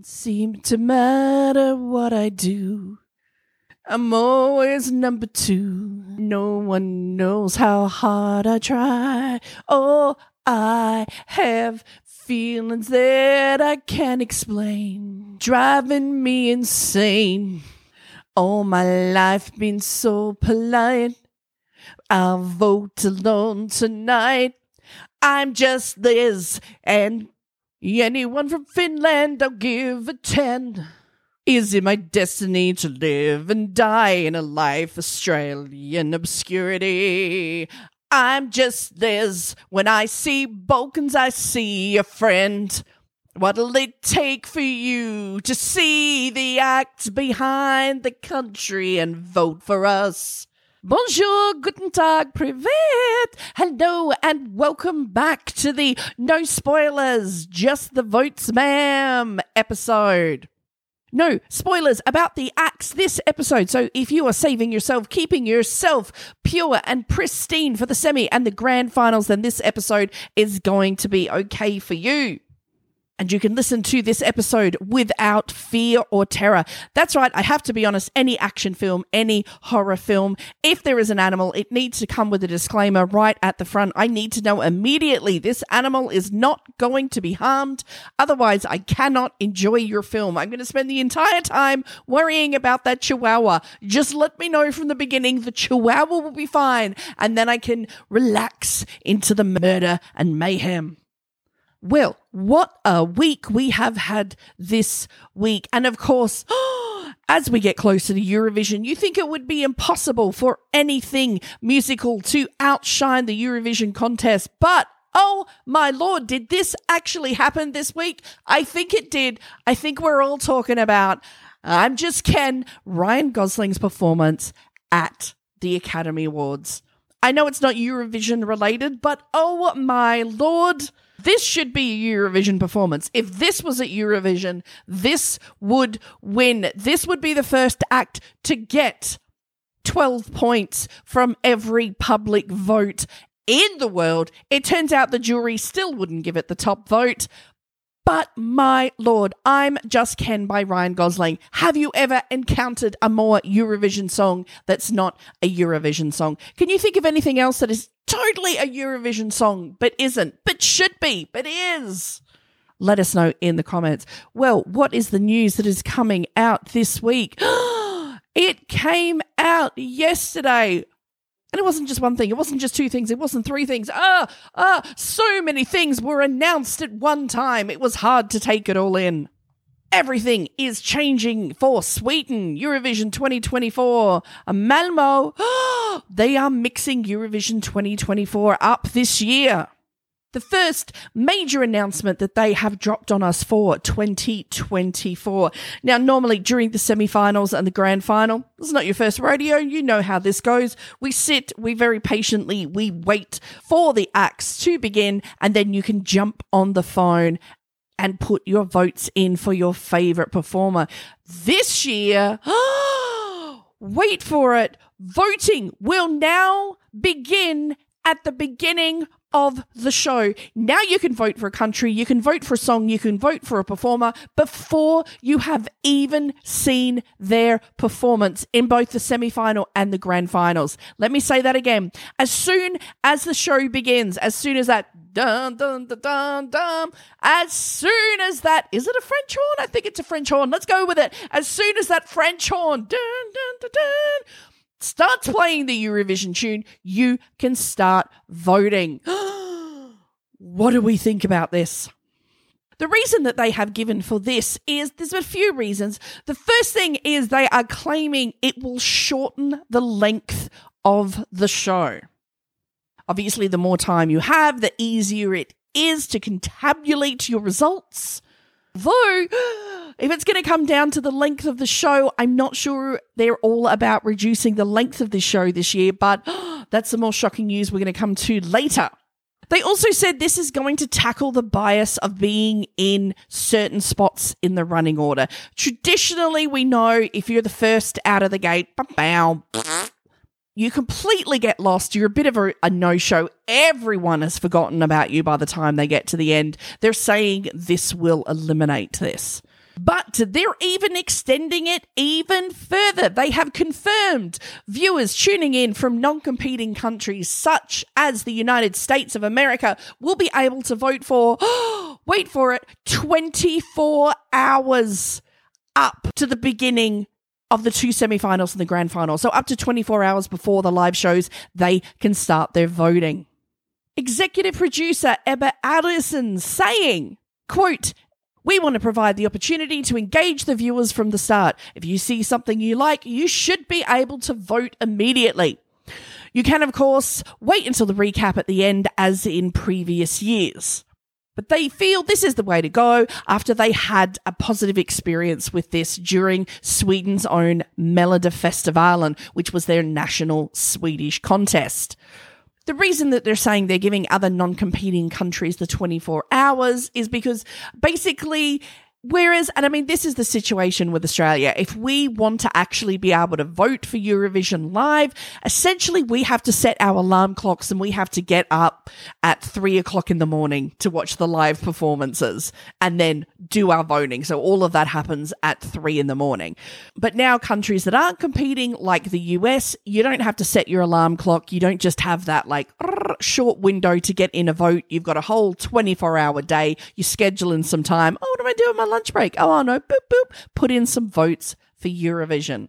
seem to matter what I do. I'm always number two. No one knows how hard I try. Oh, I have feelings that I can't explain, driving me insane. All my life been so polite. I'll vote alone tonight. I'm just Liz, and anyone from Finland I'll give a 10. Is it my destiny to live and die in a life Australian obscurity? I'm just Liz. When I see Balkans, I see a friend. What'll it take for you to see the act behind the country and vote for us? Bonjour, guten tag, privet. Hello and welcome back to the No Spoilers, Just the Votes Ma'am episode. No spoilers about the acts this episode, so if you are saving yourself, keeping yourself pure and pristine for the semi and the grand finals, then this episode is going to be okay for you. And you can listen to this episode without fear or terror. That's right, I have to be honest, any action film, any horror film, if there is an animal, it needs to come with a disclaimer right at the front. I need to know immediately this animal is not going to be harmed. Otherwise, I cannot enjoy your film. I'm going to spend the entire time worrying about that chihuahua. Just let me know from the beginning the chihuahua will be fine, and then I can relax into the murder and mayhem. Well, what a week we have had this week. And of course, as we get closer to Eurovision, you think it would be impossible for anything musical to outshine the Eurovision contest. But, oh my Lord, did this actually happen this week? I think it did. I think we're all talking about I'm Just Ken, Ryan Gosling's performance at the Academy Awards. I know it's not Eurovision related, but oh my Lord, this should be a Eurovision performance. If this was at Eurovision, this would win. This would be the first act to get 12 points from every public vote in the world. It turns out the jury still wouldn't give it the top vote. But my Lord, I'm Just Ken by Ryan Gosling. Have you ever encountered a more Eurovision song that's not a Eurovision song? Can you think of anything else that is totally a Eurovision song but isn't, but should be, but is? Let us know in the comments. Well, what is the news that is coming out this week? It came out yesterday. And it wasn't just one thing. It wasn't just two things. It wasn't three things. So many things were announced at one time. It was hard to take it all in. Everything is changing for Sweden. Eurovision 2024. Malmo. They are mixing Eurovision 2024 up this year. The first major announcement that they have dropped on us for 2024. Now, normally during the semi-finals and the grand final, this is not your first rodeo. You know how this goes. We very patiently, we wait for the acts to begin, and then you can jump on the phone and put your votes in for your favorite performer. This year, wait for it, voting will now begin at the beginning of the show. Now you can vote for a country, you can vote for a song, you can vote for a performer before you have even seen their performance in both the semi-final and the grand finals. Let me say that again. As soon as the show begins, as soon as that dun dun dun dun dun, as soon as that, is it a French horn? I think it's a French horn. Let's go with it. As soon as that French horn dun dun dun dun starts playing the Eurovision tune, you can start voting. What do we think about this? The reason that they have given for this is there's a few reasons. The first thing is they are claiming it will shorten the length of the show. Obviously, the more time you have, the easier it is to contabulate your results. Though, if it's going to come down to the length of the show, I'm not sure they're all about reducing the length of the show this year, but that's the more shocking news we're going to come to later. They also said this is going to tackle the bias of being in certain spots in the running order. Traditionally, we know if you're the first out of the gate, you completely get lost. You're a bit of a no-show. Everyone has forgotten about you by the time they get to the end. They're saying this will eliminate this. But they're even extending it even further. They have confirmed viewers tuning in from non-competing countries such as the United States of America will be able to vote for, wait for it, 24 hours up to the beginning of the two semifinals and the grand final. So up to 24 hours before the live shows, they can start their voting. Executive producer Ebba Addison saying, quote, "We want to provide the opportunity to engage the viewers from the start. If you see something you like, you should be able to vote immediately. You can, of course, wait until the recap at the end as in previous years." But they feel this is the way to go after they had a positive experience with this during Sweden's own Melodifestivalen, which was their national Swedish contest. The reason that they're saying they're giving other non-competing countries the 24 hours is because basically, this is the situation with Australia. If we want to actually be able to vote for Eurovision Live, essentially we have to set our alarm clocks and we have to get up at 3 o'clock in the morning to watch the live performances and then do our voting. So all of that happens at 3 in the morning. But now countries that aren't competing, like the US, you don't have to set your alarm clock. You don't just have that short window to get in a vote. You've got a whole 24-hour day. You schedule in some time. Oh, what do I do with my lunch break? Oh, no, boop, boop. Put in some votes for Eurovision.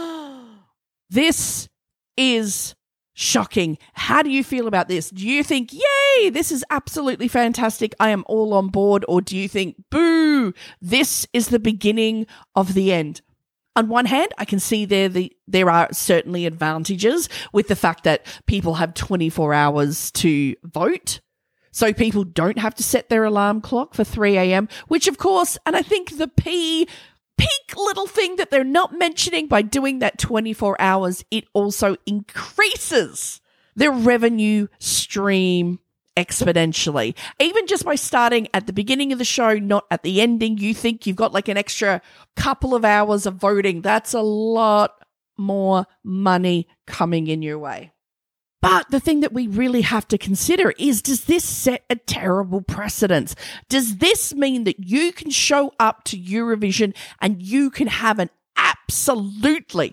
This is shocking. How do you feel about this? Do you think, yay, this is absolutely fantastic, I am all on board? Or do you think, boo, this is the beginning of the end? On one hand, I can see there are certainly advantages with the fact that people have 24 hours to vote. So people don't have to set their alarm clock for 3 a.m., which of course, and I think the peak little thing that they're not mentioning by doing that 24 hours, it also increases their revenue stream exponentially. Even just by starting at the beginning of the show, not at the ending, you think you've got an extra couple of hours of voting. That's a lot more money coming in your way. But the thing that we really have to consider is, does this set a terrible precedent? Does this mean that you can show up to Eurovision and you can have an absolutely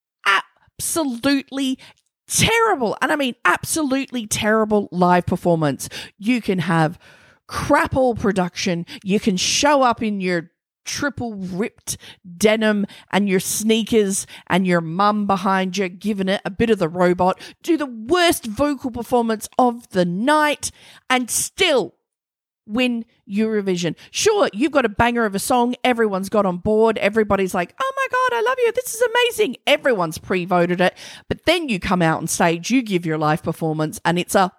terrible, and I mean absolutely terrible live performance? You can have crap all production. You can show up in your triple ripped denim and your sneakers and your mum behind you giving it a bit of the robot, do the worst vocal performance of the night and still win Eurovision. Sure, you've got a banger of a song, everyone's got on board, everybody's like, oh my God, I love you, this is amazing, everyone's pre-voted it, but then you come out on stage, you give your live performance and it's a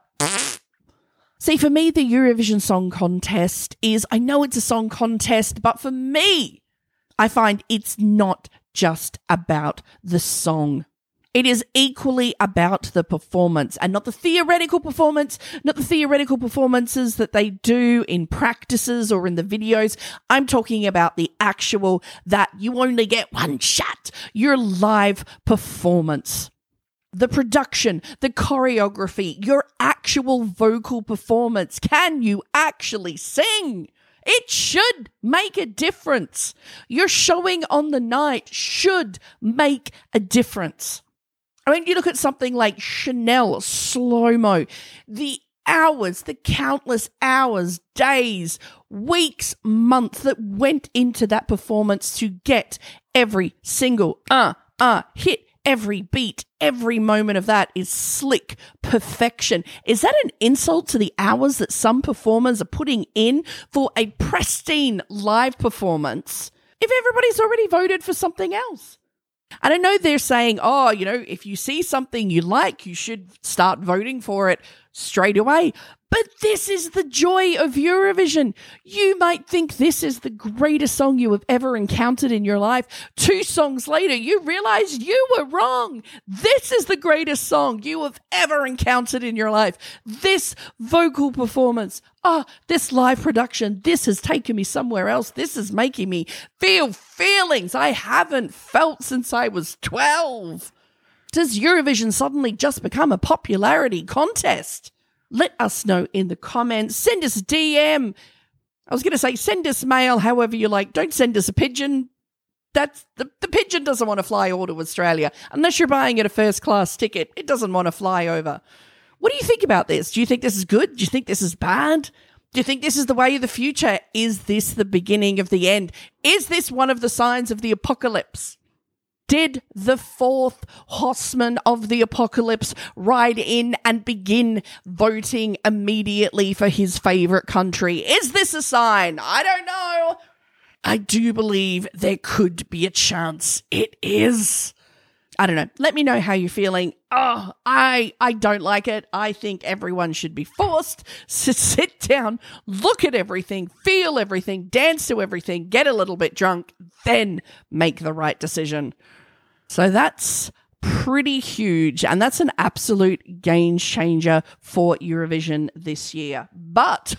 See, for me, the Eurovision Song Contest is, I know it's a song contest, but for me, I find it's not just about the song. It is equally about the performance, and not the theoretical performance, not the theoretical performances that they do in practices or in the videos. I'm talking about the actual, that you only get one shot, your live performance. The production, the choreography, your actual vocal performance. Can you actually sing? It should make a difference. Your showing on the night should make a difference. I mean, you look at something like Chanel, Slow-Mo, the hours, the countless hours, days, weeks, months that went into that performance to get every single hit. Every beat, every moment of that is slick perfection. Is that an insult to the hours that some performers are putting in for a pristine live performance if everybody's already voted for something else? And I know they're saying, if you see something you like, you should start voting for it straight away. But this is the joy of Eurovision. You might think this is the greatest song you have ever encountered in your life. 2 songs later, you realize you were wrong. This is the greatest song you have ever encountered in your life. This vocal performance, this live production, this has taken me somewhere else. This is making me feel feelings I haven't felt since I was 12. Does Eurovision suddenly just become a popularity contest? Let us know in the comments. Send us a DM. I was going to say send us mail however you like. Don't send us a pigeon. That's the pigeon doesn't want to fly all to Australia. Unless you're buying it a first-class ticket, it doesn't want to fly over. What do you think about this? Do you think this is good? Do you think this is bad? Do you think this is the way of the future? Is this the beginning of the end? Is this one of the signs of the apocalypse? Did the fourth horseman of the apocalypse ride in and begin voting immediately for his favourite country? Is this a sign? I don't know. I do believe there could be a chance it is. I don't know. Let me know how you're feeling. Oh, I don't like it. I think everyone should be forced to sit down, look at everything, feel everything, dance to everything, get a little bit drunk, then make the right decision. So that's pretty huge, and that's an absolute game changer for Eurovision this year. But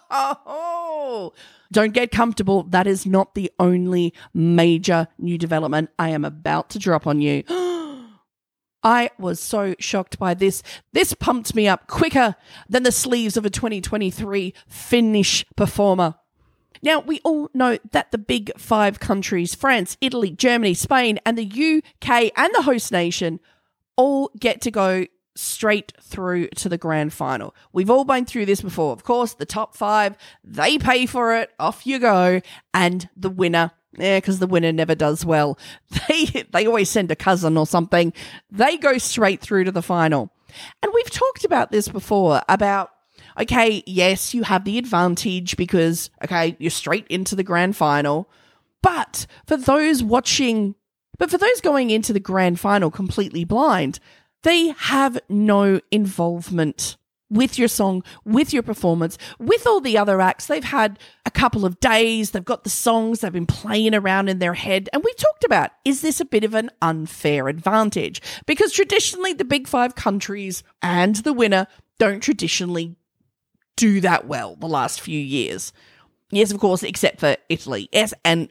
don't get comfortable. That is not the only major new development I am about to drop on you. I was so shocked by this. This pumped me up quicker than the sleeves of a 2023 Finnish performer. Now, we all know that the big five countries, France, Italy, Germany, Spain, and the UK and the host nation all get to go straight through to the grand final. We've all been through this before. Of course, the top five, they pay for it, off you go, and the winner, because the winner never does well. They always send a cousin or something. They go straight through to the final. And we've talked about this before, about, okay, yes, you have the advantage because, okay, you're straight into the grand final. But for those going into the grand final completely blind, they have no involvement with your song, with your performance, with all the other acts. They've had a couple of days, they've got the songs, they've been playing around in their head. And we talked about, is this a bit of an unfair advantage? Because traditionally the big five countries and the winner don't traditionally do that well the last few years. Yes, of course, except for Italy. Yes, and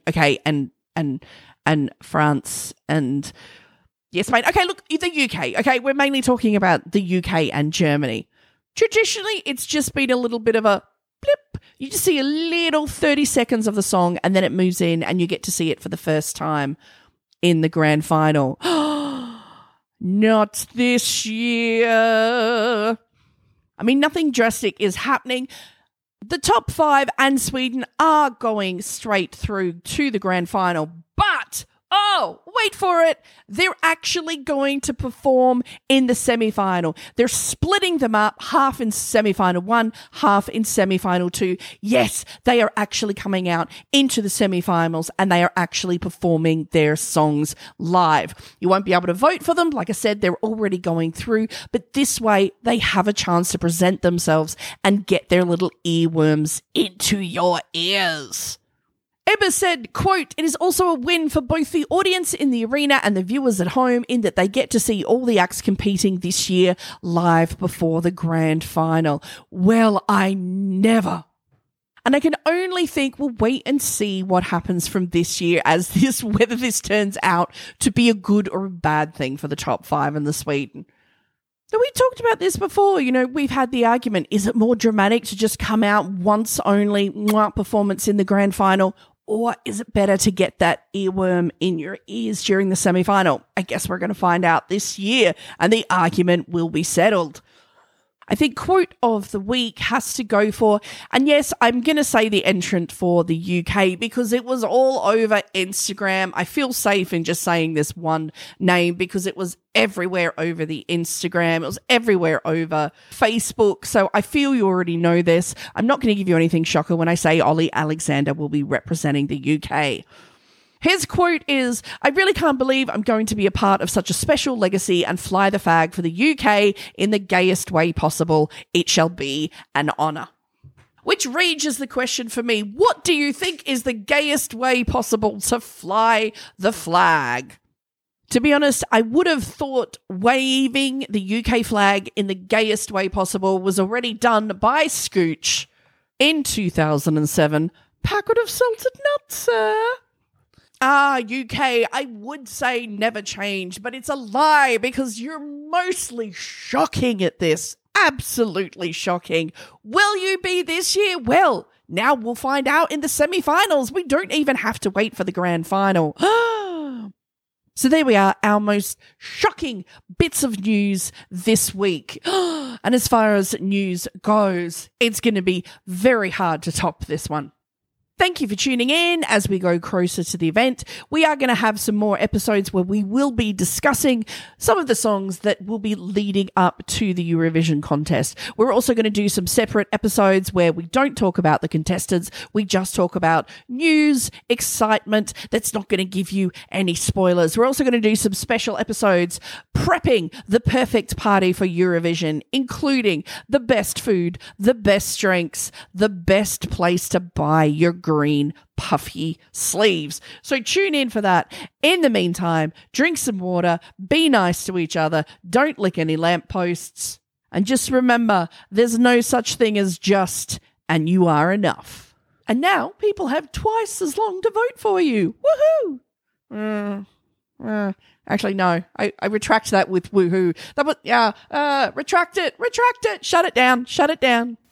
France and yes, Spain. Okay, look, the UK. Okay, we're mainly talking about the UK and Germany. Traditionally, it's just been a little bit of a blip. You just see a little 30 seconds of the song and then it moves in and you get to see it for the first time in the grand final. Not this year. I mean, nothing drastic is happening. The top five and Sweden are going straight through to the grand final, but oh, wait for it. They're actually going to perform in the semi-final. They're splitting them up, half in semi-final 1, half in semi-final 2. Yes, they are actually coming out into the semi-finals and they are actually performing their songs live. You won't be able to vote for them. Like I said, they're already going through, but this way they have a chance to present themselves and get their little earworms into your ears. Ebba said, quote, "It is also a win for both the audience in the arena and the viewers at home in that they get to see all the acts competing this year live before the grand final." Well, I never. And I can only think we'll wait and see what happens from this year whether this turns out to be a good or a bad thing for the top five in the Sweden. So we talked about this before, we've had the argument, is it more dramatic to just come out once only, performance in the grand final? Or is it better to get that earworm in your ears during the semi-final? I guess we're going to find out this year and the argument will be settled. I think quote of the week has to go for, and yes, I'm going to say the entrant for the UK because it was all over Instagram. I feel safe in just saying this one name because it was everywhere over the Instagram. It was everywhere over Facebook. So I feel you already know this. I'm not going to give you anything shocker when I say Ollie Alexander will be representing the UK. His quote is, "I really can't believe I'm going to be a part of such a special legacy and fly the flag for the UK in the gayest way possible. It shall be an honour." Which reads the question for me, what do you think is the gayest way possible to fly the flag? To be honest, I would have thought waving the UK flag in the gayest way possible was already done by Scooch in 2007. Packet of salted nuts, sir. UK, I would say never change, but it's a lie because you're mostly shocking at this. Absolutely shocking. Will you be this year? Well, now we'll find out in the semi-finals. We don't even have to wait for the grand final. So there we are, our most shocking bits of news this week. And as far as news goes, it's going to be very hard to top this one. Thank you for tuning in as we go closer to the event. We are going to have some more episodes where we will be discussing some of the songs that will be leading up to the Eurovision contest. We're also going to do some separate episodes where we don't talk about the contestants. We just talk about news, excitement that's not going to give you any spoilers. We're also going to do some special episodes prepping the perfect party for Eurovision, including the best food, the best drinks, the best place to buy your green puffy sleeves. So tune in for that. In the meantime, drink some water, be nice to each other, don't lick any lampposts, and just remember, there's no such thing as just, and you are enough. And now people have twice as long to vote for you. Woohoo! Actually, no. I retract that with woohoo. That was, retract it, shut it down.